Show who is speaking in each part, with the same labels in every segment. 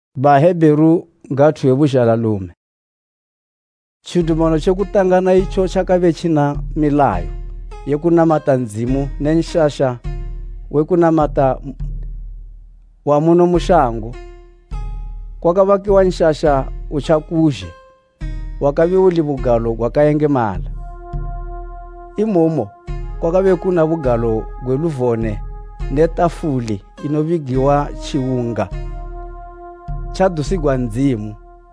Speaker 1: Baheberu ngatu yebujalalume. Chidumano chekutangana icho chakave china milayo yekunamata nzimu nenshasha wekunamata wa muno mushango. Kwakavakiwa nshasha uchakuje wakavi uli bugalo gwakayengemala. Imomo kwakave kuna bugalo gweluvone netafuli inovigiwa chiunga chadusigwa nzimu.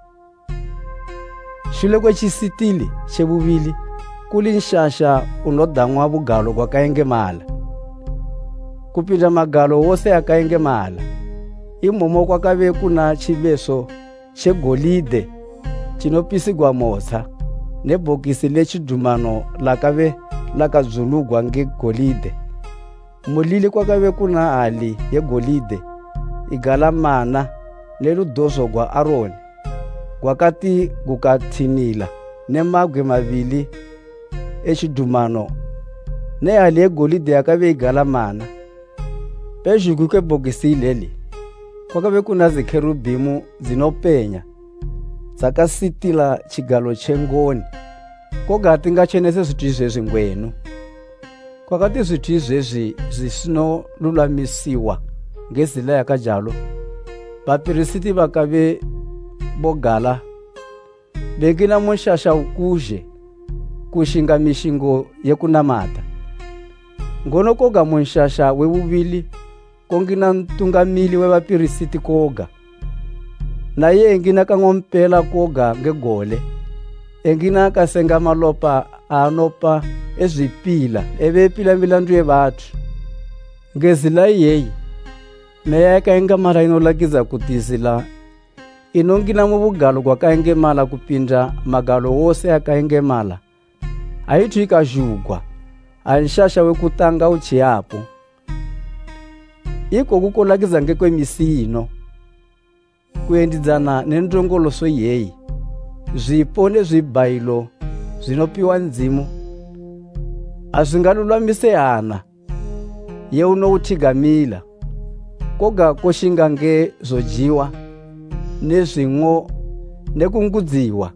Speaker 1: Shule kwe chisitili chebubili kuli nshasha unodangwa bugalo gwakayengemala. Kupinda magalo wose akayengemala. Imomo kwakave kuna chibeso chegolide chinopisigwa mosa nebokisi lechidumano lakave lakazulugwa ngegolide. Mulili kwakave kuna hali yegolide igalamana neludoso gwa Aroni gwakati gukathinila nemagwe mavili echidumano ne hali yegolide yakave igalamana. Pejuku kebokisi leli kwakave kuna zikerubimu zinopenya zakasitila chigalo chengoni kogati ngachenese zithu izvezvi ngwenu. Kwakati zithu izvezvi zisinolulamisiwa ngezila yakajalo, vapirisiti vakave bogala bekina munshasha ukuje kushinga mishingo yekunamata. Ngono koga munshasha webubili kongina ntungamili wevapirisiti koga, naye engina kangompela koga ngegole, engina kasenga malopa anopa ezvipila evepila milandu yevathu. Ngezila yeyi meya yakayengemala inolakiza kuti zila inongina mubugalo gwakayengemala kupinda magalo wose akayengemala aithu ikazhugwa anshasha wekutanga uchiapo. Iko kukolakiza ngekwemisi ino kuendidzana nendongoloso yeyi zvipo nezvibayilo zvinopiwa nzimu hazvingalulamise hana yeunouchigamila koga koshinga ngezojiwa nezvimwo nekungudziwa.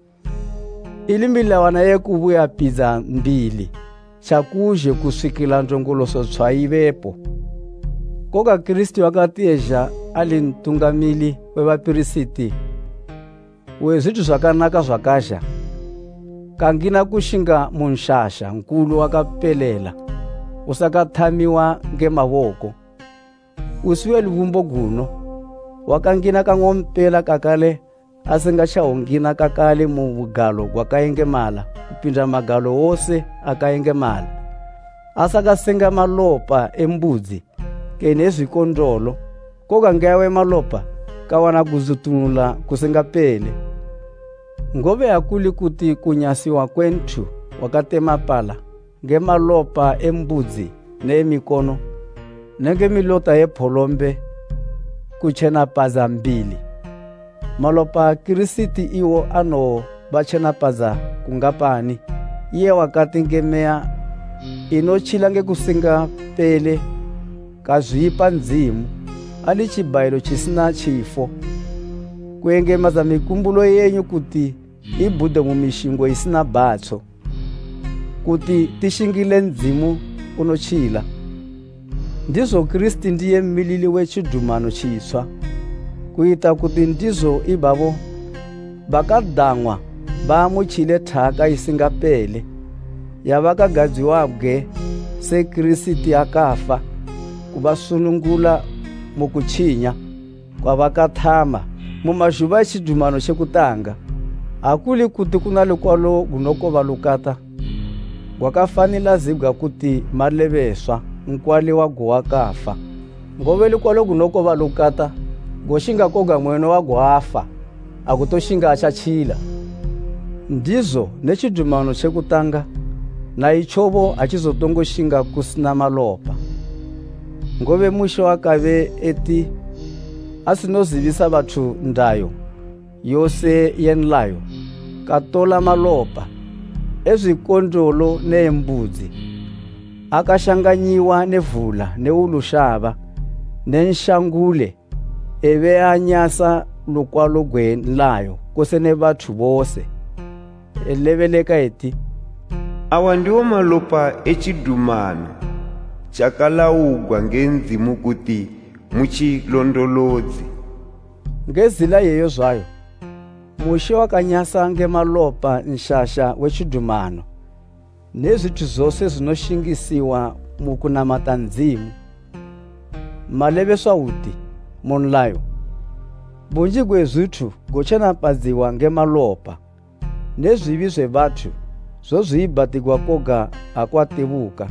Speaker 1: Ili milawana yekuvuya pidza mbili chakuje kusvikila ndongoloso tsvaivepo. Koga Kristu akatiezha ali mtungamili wevapirisiti wezvithu zvakanaka zvakazha kangina kushinga munshasha nkulu wakapelela usakathamiwa ngemavoko. Usiwe luvumbo guno wakangina kangompela kakale asingachahongina kakale mu bugalo gwakayengemala kupinda magalo wose akayengemala. Asakasenga malopa embudzi kenezvikondolo koga ngawe malopa kawana kuzutunula kusingapele. Ngove akuli kuti kunyasiwa kwentu wakatema pala ngemalopa embudzi nemikono nenge milota yepholombe kuchena paza mbili. Malopa Kirisiti iwo ano bachena paza kungapani iye wakati ngemeya inochila ngekusinga pele kazvipa nzimu ali chibayilo chisina chifo kuengemaza mikumbulo yenyu kuti ibhude mumishingo isina bhatso kuti tishingile nzimu unochila. Ndizo Kristi ndiye mmilili wechidumano chitsva kuita kuti ndizo ibavo vakadangwa vamuchile thaka isingapele yavakagadziwabwe se Kristi akafa kuvasunungula mukuchinya kwavakathama mumazuva echidumano chekutanga. Akuli kuti kuna lukwalo gunokova lukata gwakafanila zibwa kuti maleveswa nkwali wago wakafa. Ngove lukwalo gunokova lukata goshinga koga mweno wago afa akutoshinga achachila. Ndizo nechidumano chekutanga na ichovo achizotongoshinga kusina malopa. Ngove mwisho akave eti asinozivisa vathu ndayo yose yenlayo katola malopa ezvikondolo neembudzi akashanganyiwa nevula neulushava nenshangule eve anyasa lukwalo gwenlayo kusene bathu bose elebeleka eti
Speaker 2: awa ndiwo malopa echidumano chakalawugwa ngenzimu kuti muchilondolodzi.
Speaker 1: ngezila yeyo zwayo mushe wakanyasa ngemalopa nshasha wechidumano nezithu zose zinoshingisiwa mukunamata nzimu malebeswa uti monlayo bunji gwezithu gochenapadziwa ngemalopa nezvivi zvevathu zozvibatigwa koga akwatebuka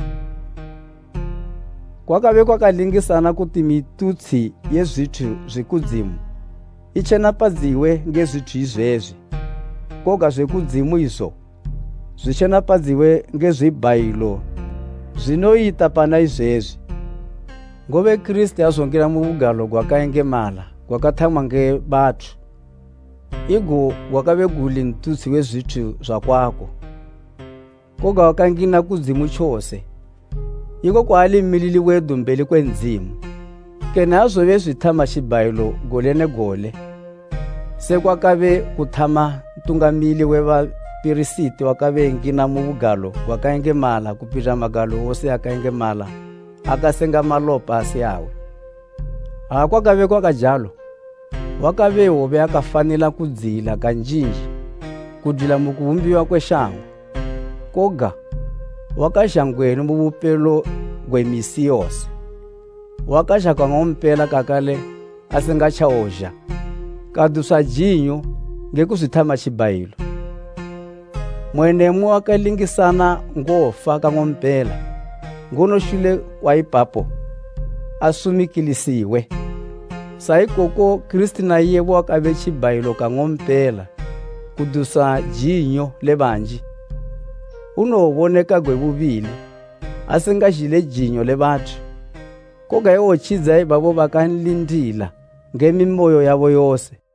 Speaker 1: kwakave kwakalingisana kuti mitutsi yezvithu zvikudzimu ichenapadziwe ngezvithu izvezvi koga zvekudzimu izvo zvichenapadziwe ngezvibhayilo zvinoita pana izvezvi ngove Kristu azongera mubugalo gwakaengemala gwakathamwa ngebathu igo gwakave guli mtutsi wezvithu zvakwako koga wakangina kudzimu chose iko kwali milili wedu mbeli kwenzimu kena azove zvithama chibhayilo gole negole sekwakave kuthama mtungamili wevapirisiti wakave ngina mubugalo gwakaengemala kupita magalo ose akaengemala akasenga malopa asi awe kwakave kwakajalo wakave hove akafanila kudzila kanjinji kudlila mukuvumbiwa kweshango koga wakashangweni mubupelo gwemisi yose wakashaka ngompela kakale asengachaozha kadusa jinyo ngekuzithama chibhayilo mwenemu akalingisana ngofa kangompela ngonoshule kwaipapo asumikilisiwe saikoko Kristu na yebo wakave chibhayilo kangompela kudusa jinyo lebanji unoboneka gwebubili asengajile jinyo lebathu koga yochidza babo bakanlindila ngemimoyo yabo yose